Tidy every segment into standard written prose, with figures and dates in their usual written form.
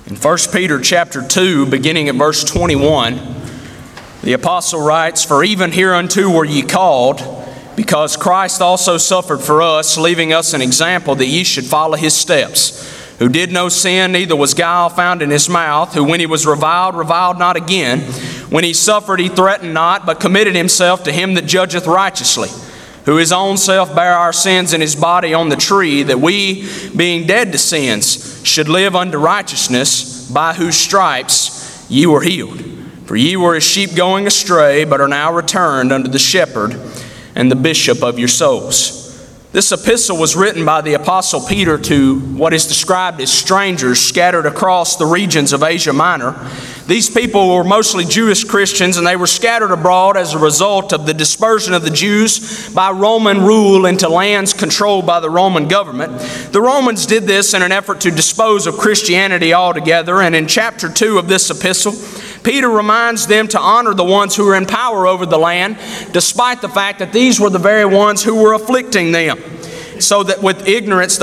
In 1 Peter chapter 2, beginning at verse 21, the apostle writes, "For even hereunto were ye called, because Christ also suffered for us, leaving us an example that ye should follow his steps, who did no sin, neither was guile found in his mouth, who when he was reviled, reviled not again. When he suffered, he threatened not, but committed himself to him that judgeth righteously, who his own self bare our sins in his body on the tree, that we, being dead to sins, should live unto righteousness, by whose stripes ye were healed. For ye were as sheep going astray, but are now returned unto the shepherd and the bishop of your souls." This epistle was written by the apostle Peter to what is described as strangers scattered across the regions of Asia Minor. These people were mostly Jewish Christians, and they were scattered abroad as a result of the dispersion of the Jews by Roman rule into lands controlled by the Roman government. The Romans did this in an effort to dispose of Christianity altogether, and in chapter 2 of this epistle, Peter reminds them to honor the ones who are in power over the land, despite the fact that these were the very ones who were afflicting them. So that with ignorance,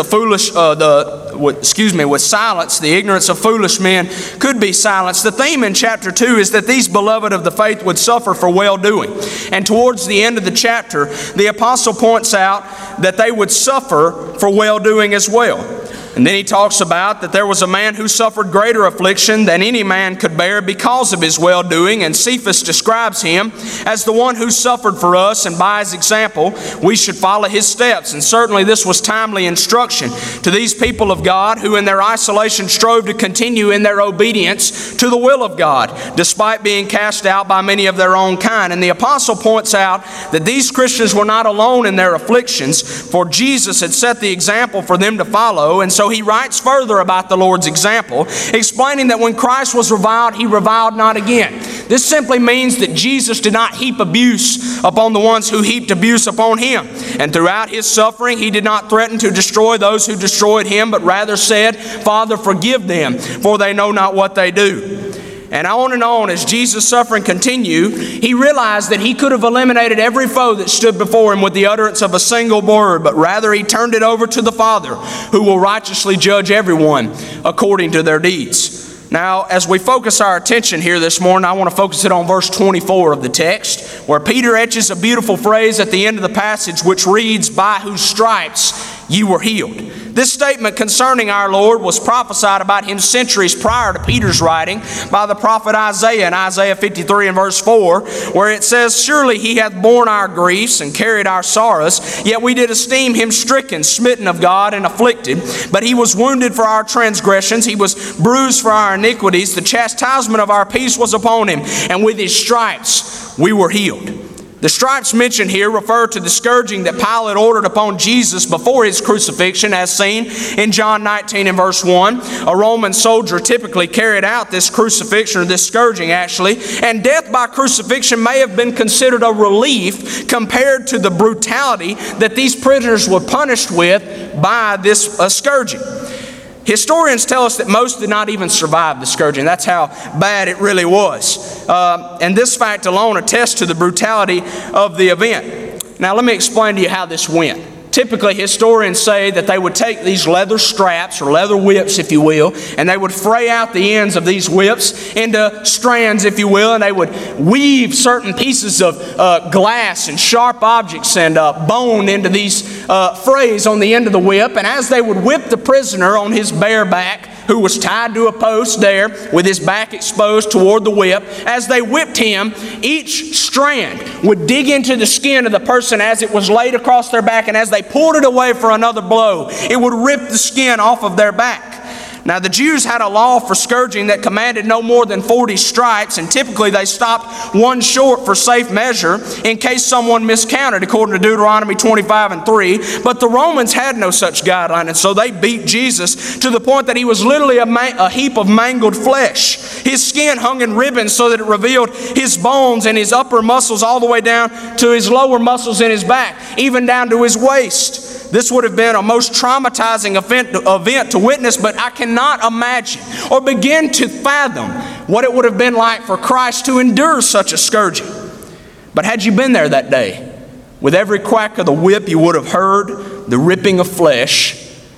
with silence, the ignorance of foolish men could be silenced. The theme in chapter 2 is that these beloved of the faith would suffer for well-doing. And towards the end of the chapter, the apostle points out that they would suffer for well-doing as well. And then he talks about that there was a man who suffered greater affliction than any man could bear because of his well-doing, and Cephas describes him as the one who suffered for us, and by his example we should follow his steps. And certainly this was timely instruction to these people of God who in their isolation strove to continue in their obedience to the will of God, despite being cast out by many of their own kind. And the apostle points out that these Christians were not alone in their afflictions, for Jesus had set the example for them to follow. And so he writes further about the Lord's example, explaining that when Christ was reviled, he reviled not again. This simply means that Jesus did not heap abuse upon the ones who heaped abuse upon him. And throughout his suffering, he did not threaten to destroy those who destroyed him, but rather said, "Father, forgive them, for they know not what they do." And on, as Jesus' suffering continued, he realized that he could have eliminated every foe that stood before him with the utterance of a single word, but rather he turned it over to the Father, who will righteously judge everyone according to their deeds. Now, as we focus our attention here this morning, I want to focus it on verse 24 of the text, where Peter etches a beautiful phrase at the end of the passage, which reads, "By whose stripes ye were healed." This statement concerning our Lord was prophesied about him centuries prior to Peter's writing by the prophet Isaiah in Isaiah 53 and verse 4, where it says, "Surely he hath borne our griefs and carried our sorrows, yet we did esteem him stricken, smitten of God, and afflicted. But he was wounded for our transgressions, he was bruised for our iniquities. The chastisement of our peace was upon him, and with his stripes we were healed." The stripes mentioned here refer to the scourging that Pilate ordered upon Jesus before his crucifixion, as seen in John 19 and verse 1. A Roman soldier typically carried out this crucifixion, or this scourging actually, and death by crucifixion may have been considered a relief compared to the brutality that these prisoners were punished with by this scourging. Historians tell us that most did not even survive the scourging. That's how bad it really was. And this fact alone attests to the brutality of the event. Now let me explain to you how this went. Typically, historians say that they would take these leather straps, or leather whips, if you will, and they would fray out the ends of these whips into strands, if you will, and they would weave certain pieces of glass and sharp objects and bone into these frays on the end of the whip. And as they would whip the prisoner on his bare back, who was tied to a post there with his back exposed toward the whip, as they whipped him, each strand would dig into the skin of the person as it was laid across their back, and as they pulled it away for another blow, it would rip the skin off of their back. Now, the Jews had a law for scourging that commanded no more than 40 stripes, and typically they stopped one short for safe measure in case someone miscounted, according to Deuteronomy 25 and 3. But the Romans had no such guideline, and so they beat Jesus to the point that he was literally a heap of mangled flesh. His skin hung in ribbons so that it revealed his bones and his upper muscles all the way down to his lower muscles in his back, even down to his waist. This would have been a most traumatizing event to witness, but I cannot imagine or begin to fathom what it would have been like for Christ to endure such a scourging. But had you been there that day, with every crack of the whip you would have heard the ripping of flesh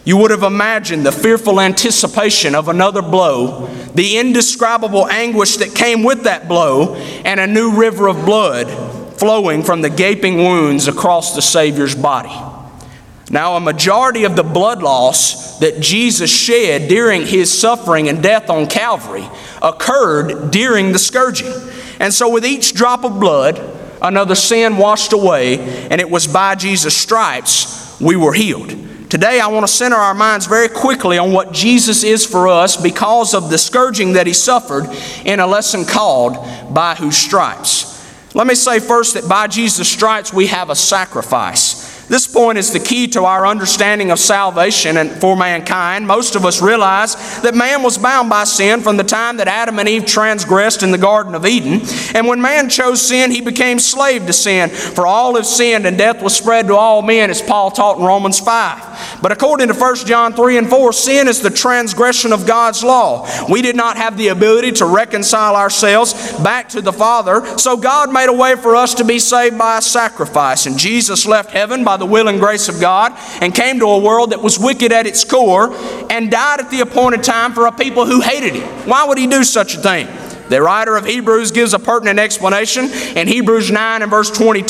You would have imagined the fearful anticipation of another blow, the indescribable anguish that came with that blow, and a new river of blood flowing from the gaping wounds across the Savior's body. Now, a majority of the blood loss that Jesus shed during his suffering and death on Calvary occurred during the scourging. And so with each drop of blood, another sin washed away, and it was by Jesus' stripes we were healed. Today I want to center our minds very quickly on what Jesus is for us because of the scourging that he suffered in a lesson called By Whose Stripes. Let me say first that by Jesus' stripes we have a sacrifice. This point is the key to our understanding of salvation and for mankind. Most of us realize that man was bound by sin from the time that Adam and Eve transgressed in the Garden of Eden. And when man chose sin, he became slave to sin. For all have sinned, and death was spread to all men, as Paul taught in Romans 5. But according to 1 John 3 and 4, sin is the transgression of God's law. We did not have the ability to reconcile ourselves back to the Father, so God made a way for us to be saved by a sacrifice. And Jesus left heaven by the will and grace of God and came to a world that was wicked at its core and died at the appointed time for a people who hated him. Why would he do such a thing? The writer of Hebrews gives a pertinent explanation in Hebrews 9 and verse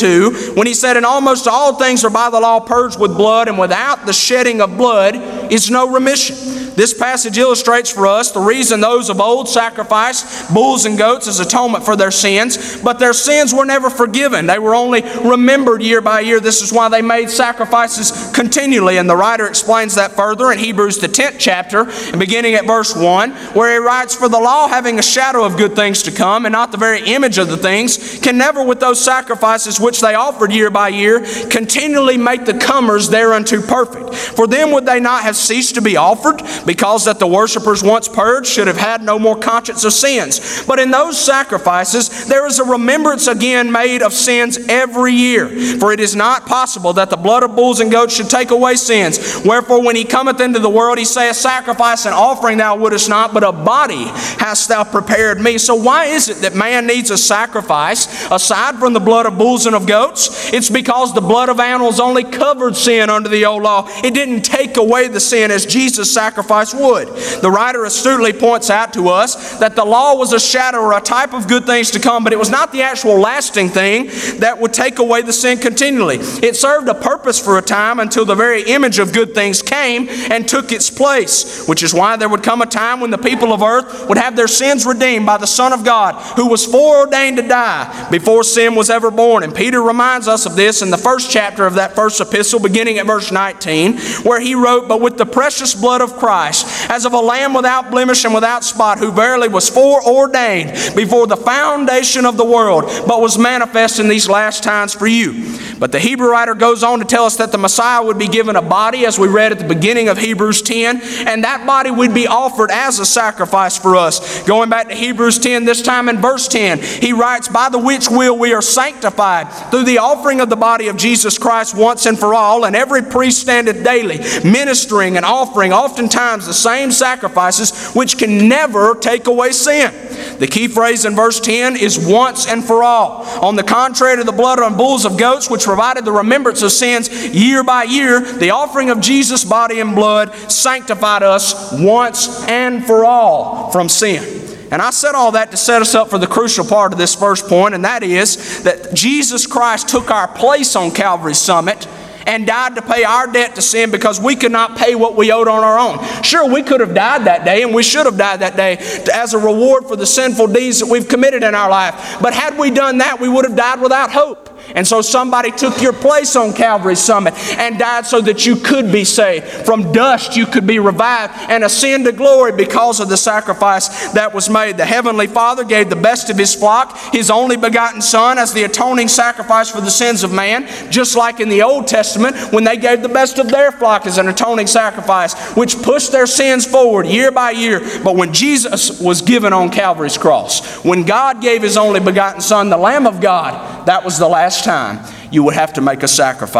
22 when he said, "And almost all things are by the law purged with blood, and without the shedding of blood is no remission." This passage illustrates for us the reason those of old sacrificed bulls and goats as atonement for their sins, but their sins were never forgiven. They were only remembered year by year. This is why they made sacrifices continually, and the writer explains that further in Hebrews the 10th chapter, and beginning at verse 1, where he writes, "For the law, having a shadow of good things to come, and not the very image of the things, can never with those sacrifices which they offered year by year continually make the comers thereunto perfect. For then would they not have ceased to be offered, because that the worshippers once purged should have had no more conscience of sins. But in those sacrifices there is a remembrance again made of sins every year. For it is not possible that the blood of bulls and goats should take away sins. Wherefore when he cometh into the world, he saith, Sacrifice and offering thou wouldest not, but a body hast thou prepared me." So why is it that man needs a sacrifice aside from the blood of bulls and of goats? It's because the blood of animals only covered sin under the old law. It didn't take away the sin as Jesus' sacrifice would. The writer astutely points out to us that the law was a shadow or a type of good things to come, but it was not the actual lasting thing that would take away the sin continually. It served a purpose for a time until the very image of good things came and took its place, which is why there would come a time when the people of earth would have their sins redeemed by the Son of God, who was foreordained to die before sin was ever born. And Peter reminds us of this in the first chapter of that first epistle, beginning at verse 19, where he wrote, "But with the precious blood of Christ, as of a lamb without blemish and without spot, who verily was foreordained before the foundation of the world, but was manifest in these last times for you." But the Hebrew writer goes on to tell us that the Messiah would be given a body, as we read at the beginning of Hebrews 10, and that body would be offered as a sacrifice for us. Going back to Hebrews 10, this time in verse 10, he writes, "By the which will we are sanctified through the offering of the body of Jesus Christ once and for all, and every priest standeth daily, ministering and offering oftentimes the same sacrifices which can never take away sin." The key phrase in verse 10 is once and for all. On the contrary to the blood of bulls of goats, which provided the remembrance of sins year by year, the offering of Jesus' body and blood sanctified us once and for all from sin. And I said all that to set us up for the crucial part of this first point, and that is that Jesus Christ took our place on Calvary's summit and died to pay our debt to sin because we could not pay what we owed on our own. Sure, we could have died that day, and we should have died that day as a reward for the sinful deeds that we've committed in our life. But had we done that, we would have died without hope. And so somebody took your place on Calvary's summit and died so that you could be saved. From dust you could be revived and ascend to glory because of the sacrifice that was made. The Heavenly Father gave the best of His flock, His only begotten Son, as the atoning sacrifice for the sins of man, just like in the Old Testament when they gave the best of their flock as an atoning sacrifice, which pushed their sins forward year by year. But when Jesus was given on Calvary's cross, when God gave His only begotten Son, the Lamb of God, that was the last time you would have to make a sacrifice.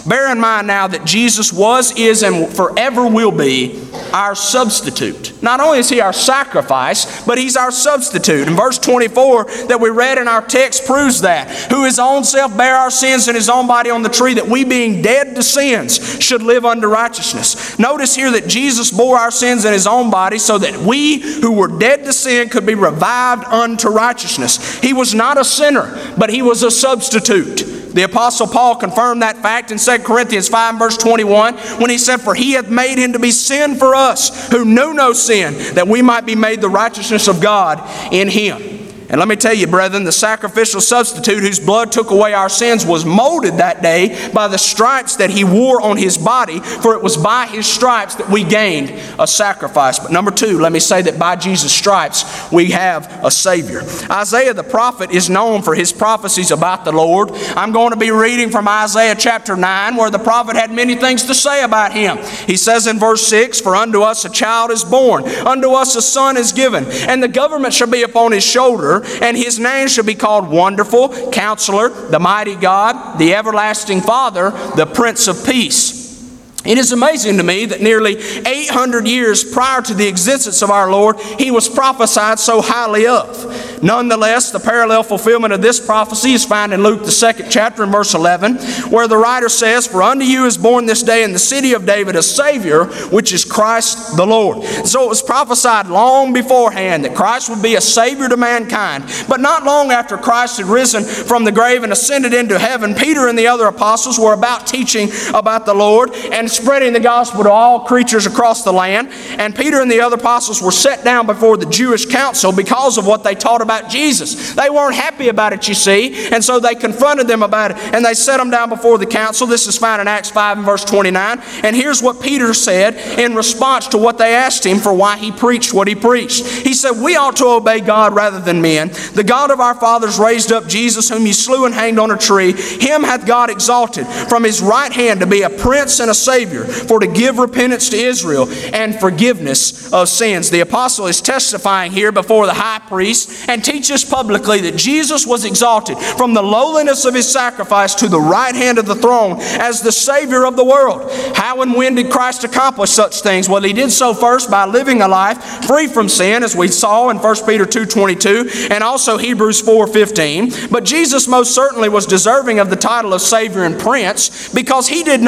Bear in mind now that Jesus was, is, and forever will be our substitute. Not only is He our sacrifice, but He's our substitute. And verse 24 that we read in our text proves that. Who His own self bare our sins in His own body on the tree, that we being dead to sins should live unto righteousness. Notice here that Jesus bore our sins in His own body so that we who were dead to sin could be revived unto righteousness. He was not a sinner, but He was a substitute. The Apostle Paul confirmed that fact in 2 Corinthians 5 verse 21 when he said, "For He hath made Him to be sin for us, who knew no sin, that we might be made the righteousness of God in Him." And let me tell you, brethren, the sacrificial substitute whose blood took away our sins was molded that day by the stripes that He wore on His body, for it was by His stripes that we gained a sacrifice. But number two, let me say that by Jesus' stripes we have a Savior. Isaiah the prophet is known for his prophecies about the Lord. I'm going to be reading from Isaiah chapter 9, where the prophet had many things to say about Him. He says in verse 6, "For unto us a child is born, unto us a son is given, and the government shall be upon His shoulder, and His name shall be called Wonderful, Counselor, the Mighty God, the Everlasting Father, the Prince of Peace." It is amazing to me that nearly 800 years prior to the existence of our Lord, He was prophesied so highly of. Nonetheless, the parallel fulfillment of this prophecy is found in Luke the 2nd chapter and verse 11, where the writer says, "For unto you is born this day in the city of David a Savior, which is Christ the Lord." So it was prophesied long beforehand that Christ would be a Savior to mankind. But not long after Christ had risen from the grave and ascended into heaven, Peter and the other apostles were about teaching about the Lord and spreading the gospel to all creatures across the land. And Peter and the other apostles were set down before the Jewish council because of what they taught about Jesus. They weren't happy about it, you see, and so they confronted them about it, and they set them down before the council. This is found in Acts 5 and verse 29. And here's what Peter said in response to what they asked him for why he preached what he preached. He said, "We ought to obey God rather than men. The God of our fathers raised up Jesus, whom you slew and hanged on a tree. Him hath God exalted from His right hand to be a prince and a Savior, for to give repentance to Israel and forgiveness of sins." The apostle is testifying here before the high priest and teaches publicly that Jesus was exalted from the lowliness of His sacrifice to the right hand of the throne as the Savior of the world. How and when did Christ accomplish such things? Well, He did so first by living a life free from sin, as we saw in 1 Peter 2:22 and also Hebrews 4:15. But Jesus most certainly was deserving of the title of Savior and Prince because He did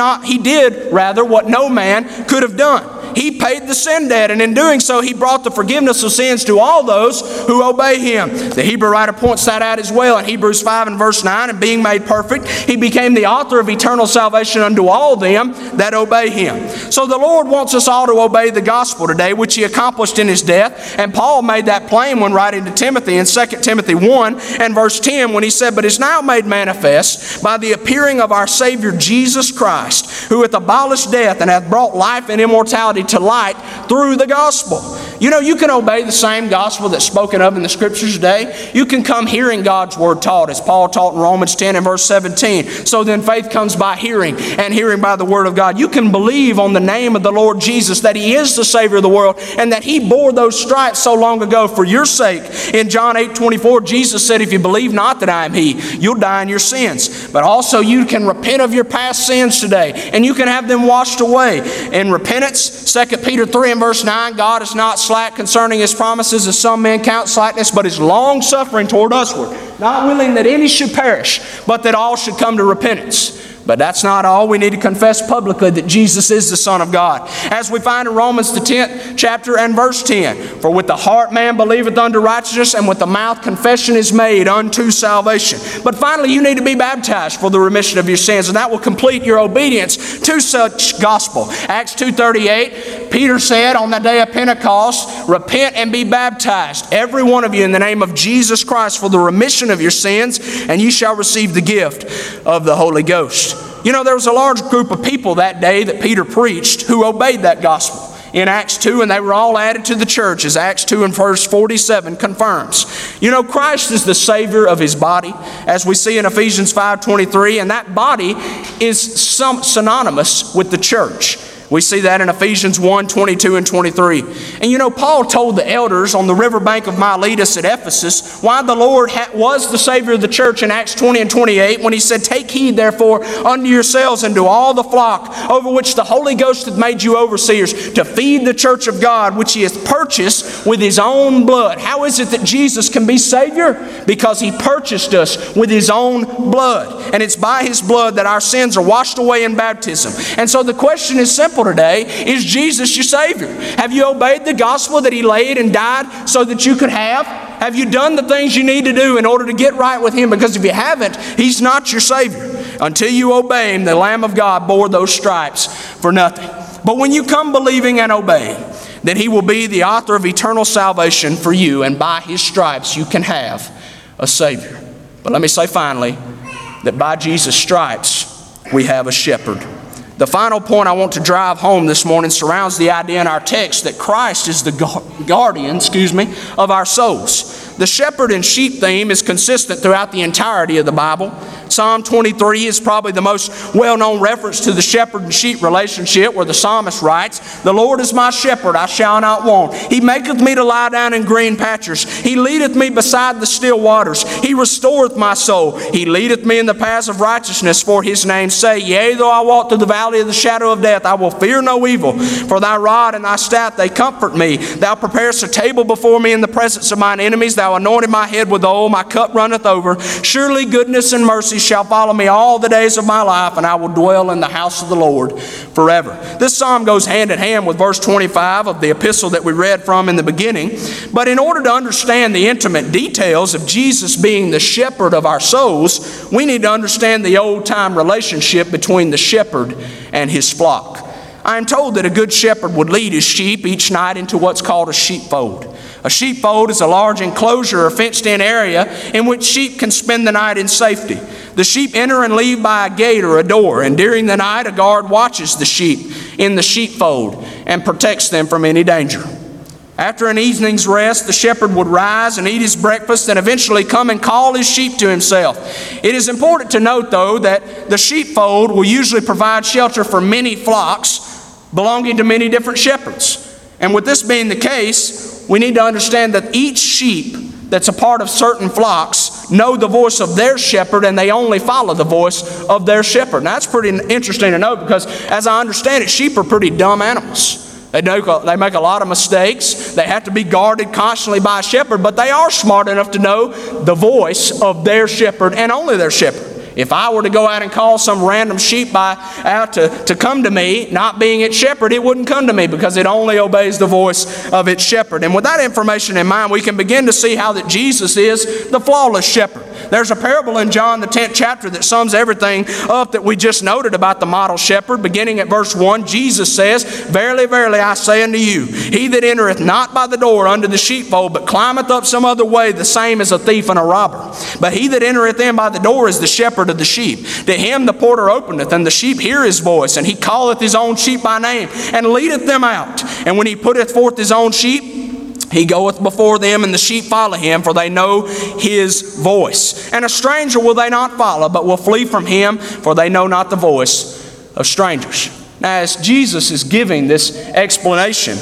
what no man could have done. He paid the sin debt, and in doing so, He brought the forgiveness of sins to all those who obey Him. The Hebrew writer points that out as well in Hebrews 5 and verse 9, "And being made perfect, He became the author of eternal salvation unto all them that obey Him." So the Lord wants us all to obey the gospel today, which He accomplished in His death, and Paul made that plain when writing to Timothy in 2 Timothy 1 and verse 10 when he said, "But is now made manifest by the appearing of our Savior Jesus Christ, who hath abolished death and hath brought life and immortality to light through the gospel." You know, you can obey the same gospel that's spoken of in the Scriptures today. You can come hearing God's Word taught, as Paul taught in Romans 10 and verse 17. So then faith comes by hearing, and hearing by the Word of God. You can believe on the name of the Lord Jesus, that He is the Savior of the world, and that He bore those stripes so long ago for your sake. In John 8:24, Jesus said, "If you believe not that I am He, you'll die in your sins." But also you can repent of your past sins today, and you can have them washed away. In repentance, 2 Peter 3 and verse 9, "God is not slack concerning His promises, as some men count slackness, but is long-suffering toward usward, not willing that any should perish, but that all should come to repentance." But that's not all. We need to confess publicly that Jesus is the Son of God. As we find in Romans the 10th chapter and verse 10, "For with the heart man believeth unto righteousness, and with the mouth confession is made unto salvation." But finally, you need to be baptized for the remission of your sins, and that will complete your obedience to such gospel. Acts 2:38, Peter said on the day of Pentecost, "Repent and be baptized, every one of you, in the name of Jesus Christ, for the remission of your sins, and ye shall receive the gift of the Holy Ghost." You know, there was a large group of people that day that Peter preached who obeyed that gospel in Acts 2, and they were all added to the church, as Acts 2 and verse 47 confirms. You know, Christ is the Savior of His body, as we see in Ephesians 5:23, and that body is synonymous with the church. We see that in Ephesians 1, 22 and 23. And you know, Paul told the elders on the riverbank of Miletus at Ephesus why the Lord was the Savior of the church in Acts 20 and 28 when he said, "Take heed therefore unto yourselves and to all the flock over which the Holy Ghost hath made you overseers, to feed the church of God, which he hath purchased with his own blood." How is it that Jesus can be Savior? Because he purchased us with his own blood. And it's by his blood that our sins are washed away in baptism. And so the question is simple today: is Jesus your Savior? Have you obeyed the gospel that he laid and died so that you could have? Have you done the things you need to do in order to get right with him? Because if you haven't, he's not your Savior. Until you obey him, the Lamb of God bore those stripes for nothing. But when you come believing and obeying, then he will be the author of eternal salvation for you, and by his stripes you can have a Savior. But let me say finally that by Jesus' stripes we have a shepherd. The final point I want to drive home this morning surrounds the idea in our text that Christ is the guardian, of our souls. The shepherd and sheep theme is consistent throughout the entirety of the Bible. Psalm 23 is probably the most well-known reference to the shepherd and sheep relationship, where the psalmist writes, "The Lord is my shepherd, I shall not want. He maketh me to lie down in green pastures. He leadeth me beside the still waters. He restoreth my soul. He leadeth me in the paths of righteousness for his name's sake. Yea, though I walk through the valley of the shadow of death, I will fear no evil. For thy rod and thy staff, they comfort me. Thou preparest a table before me in the presence of mine enemies. Thou anointed my head with oil, my cup runneth over. Surely goodness and mercy shall follow me all the days of my life, and I will dwell in the house of the Lord forever." This psalm goes hand in hand with verse 25 of the epistle that we read from in the beginning. But in order to understand the intimate details of Jesus being the shepherd of our souls, we need to understand the old-time relationship between the shepherd and his flock. I am told that a good shepherd would lead his sheep each night into what's called a sheepfold. A sheepfold is a large enclosure or fenced-in area in which sheep can spend the night in safety. The sheep enter and leave by a gate or a door, and during the night a guard watches the sheep in the sheepfold and protects them from any danger. After an evening's rest, the shepherd would rise and eat his breakfast and eventually come and call his sheep to himself. It is important to note, though, that the sheepfold will usually provide shelter for many flocks belonging to many different shepherds. And with this being the case, we need to understand that each sheep that's a part of certain flocks know the voice of their shepherd, and they only follow the voice of their shepherd. Now, that's pretty interesting to note, because as I understand it, sheep are pretty dumb animals. They make a lot of mistakes. They have to be guarded constantly by a shepherd, but they are smart enough to know the voice of their shepherd and only their shepherd. If I were to go out and call some random sheep out to come to me, not being its shepherd, it wouldn't come to me because it only obeys the voice of its shepherd. And with that information in mind, we can begin to see how that Jesus is the flawless shepherd. There's a parable in John, the 10th chapter, that sums everything up that we just noted about the model shepherd. Beginning at verse 1, Jesus says, "Verily, verily, I say unto you, he that entereth not by the door unto the sheepfold, but climbeth up some other way, the same is a thief and a robber. But he that entereth in by the door is the shepherd of the sheep. To him the porter openeth, and the sheep hear his voice, and he calleth his own sheep by name, and leadeth them out. And when he putteth forth his own sheep, he goeth before them, and the sheep follow him, for they know his voice. And a stranger will they not follow, but will flee from him, for they know not the voice of strangers." Now, as Jesus is giving this explanation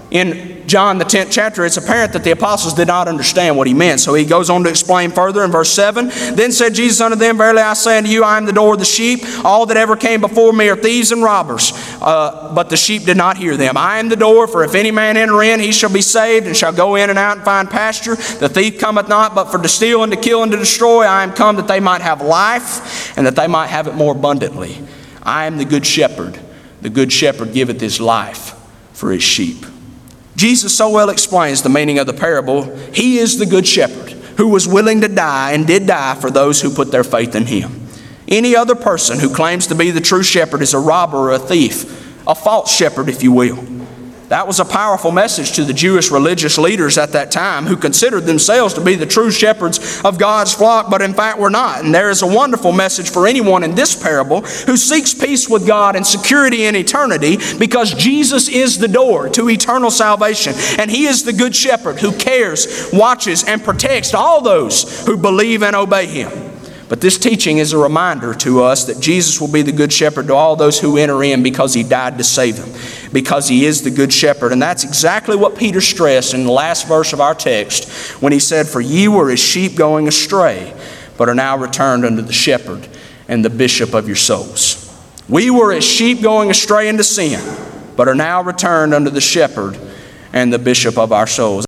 in John, the 10th chapter, it's apparent that the apostles did not understand what he meant. So he goes on to explain further in verse 7. "Then said Jesus unto them, Verily I say unto you, I am the door of the sheep. All that ever came before me are thieves and robbers, but the sheep did not hear them. I am the door, for if any man enter in, he shall be saved, and shall go in and out and find pasture. The thief cometh not, but for to steal and to kill and to destroy. I am come that they might have life, and that they might have it more abundantly. I am the good shepherd. The good shepherd giveth his life for his sheep." Jesus so well explains the meaning of the parable. He is the good shepherd who was willing to die and did die for those who put their faith in him. Any other person who claims to be the true shepherd is a robber or a thief, a false shepherd, if you will. That was a powerful message to the Jewish religious leaders at that time, who considered themselves to be the true shepherds of God's flock, but in fact were not. And there is a wonderful message for anyone in this parable who seeks peace with God and security in eternity, because Jesus is the door to eternal salvation. And he is the good shepherd who cares, watches, and protects all those who believe and obey him. But this teaching is a reminder to us that Jesus will be the good shepherd to all those who enter in because he died to save them, because he is the good shepherd. And that's exactly what Peter stressed in the last verse of our text when he said, "For ye were as sheep going astray, but are now returned unto the shepherd and the bishop of your souls." We were as sheep going astray into sin, but are now returned unto the shepherd and the bishop of our souls.